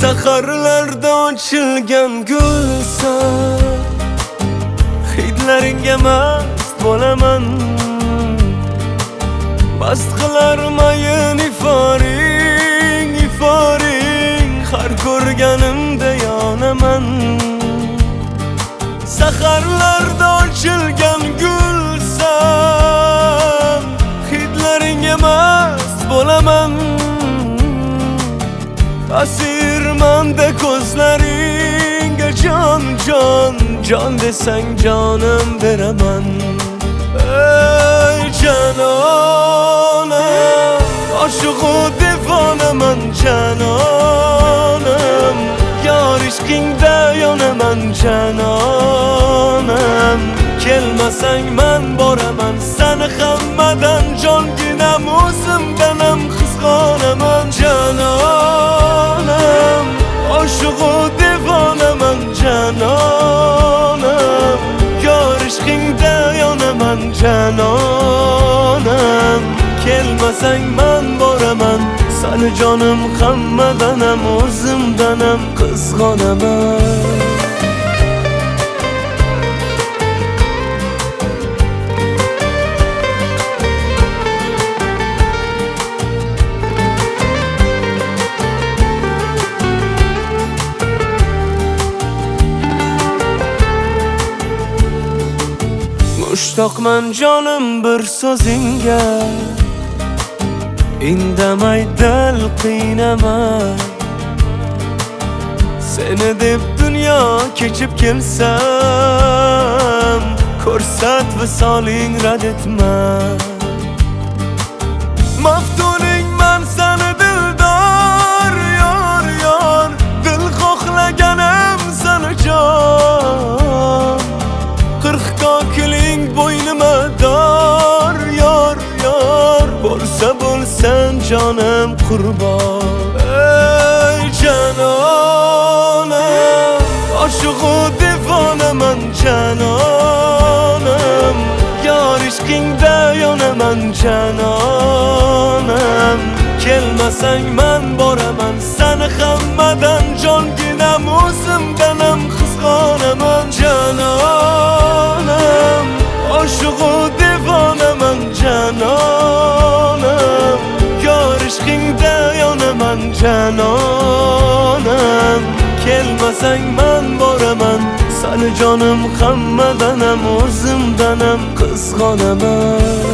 Saharlarda ochilgan gulsan, hidlaringga mast bo'laman. Mast qilar mayin iforing, iforing, har ko'rganimda yonaman. Saharlarda ochilgan gulsan, hidlaringga mast bo'laman. Asirmanda ko'zlaringga jon, jon, jon desang jonim beraman. Ey canonam, oshiqu devonaman canonam. Yor ishqingda yonaman canonam. Kelmasang men boraman, seni hammadan jonginam, o'zimdanam qizg'onaman canonam. Oshiqu devonaman canonam. Yor ishqingda yonaman canonam. Kelmasang men boraman, seni jonim hammadanam, o'zimdanam qizg'onaman. Mushtoqman jonim bir so'zingga, indamay dil qiynamay. Seni deb dunyo kechib kelsam, ko'rsat visoling rad etma. Maftuning man seni dildor, yor, yor, dil xohlaganim seni jon. 40 kokiling bo'ynima dor, yor, yor, bo'lsa bo'lsan jonim qurbon. Ey canonam, oshiqu devonaman canonam. Yor ishqingda yonaman canonam. Kelmasang men boraman, seni hammadan jonginam, o'zimdanam qizg'onaman canonam. Oshiqu devonaman canonam. Yor ishqingda yonaman canonam. Kelmasang men boraman, seni jonim hammadanam, o'zimdanam qizg'onaman.